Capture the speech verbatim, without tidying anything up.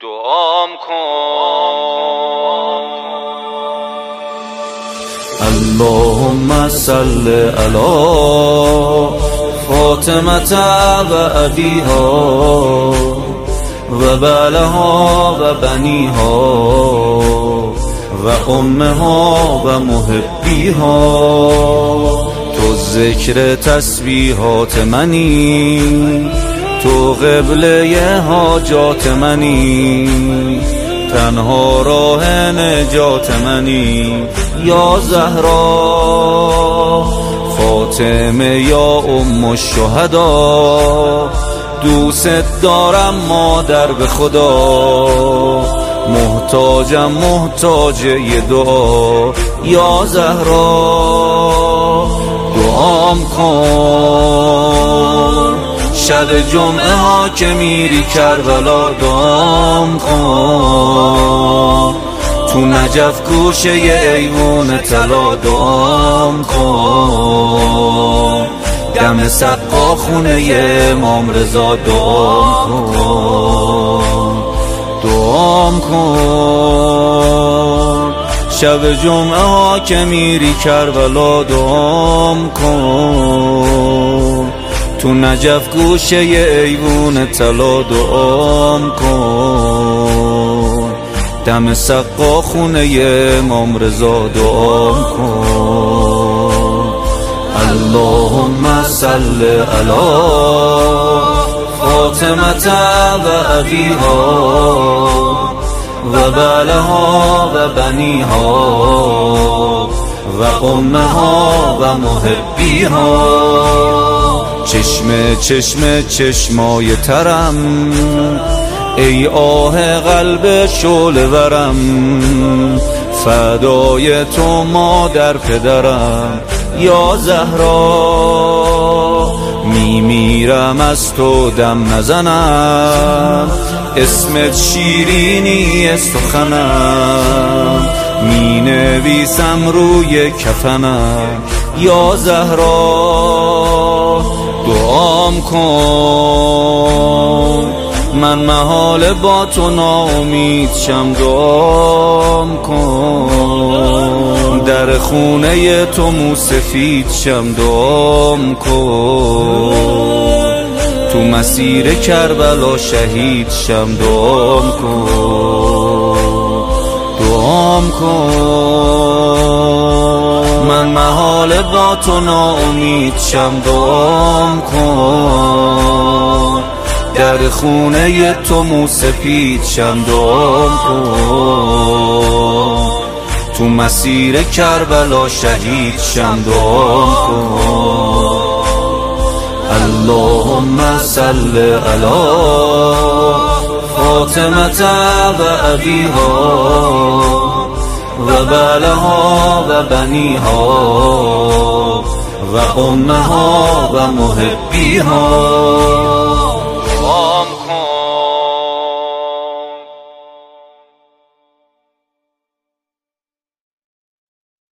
دعام کن. اللهم صل علی فاطمة و ابیها و بعلها و بنیها و امها و محبیها. تو ذکر تسبیحات منی، تو قبله حاجات منی، تنها راه نجات منی. یا زهرا فاطمه یا ام الشهدا، دوست دارم مادر به خدا، محتاجم محتاج یه دعا. یا زهرا دعام کن، شب جمعه ها که میری کربلا دعام کن، تو نجف گوشه ی ایوون طلا دعام کن، دم سقا خونه ی امام رضا دعام کن. دعام کن شب جمعه ها که میری کربلا دعام کن، تو نجف گوشه ی ایوون طلا دعام کن، دم سقا خونه ی امام رضا دعام کن. اللهم صل علی فاطمة و ابیها و بعلها و بنیها و امها و محبیها. چشم چشم چشمای ترم، ای آه قلب شعله ورم، فدای تو مادر پدرم. یا زهرا میمیرم از تو دم نزنم، اسمت شیرینی سخنم، می نویسم روی کفنم. یا زهرا دعام کن، من محال با تو ناامید شم دعام کن، در خونه تو موسفید شم دعام کن، تو مسیر کربلا شهید شم دعام کن. دعام کن من محال با تو ناامید شم دعام کن، در خونه تو موسفید شم دعام کن، تو مسیر کربلا شهید شم دعام کن. اللهم صل علی فاطمة و ابیها و بعلها و بنیها و امها و محبیها.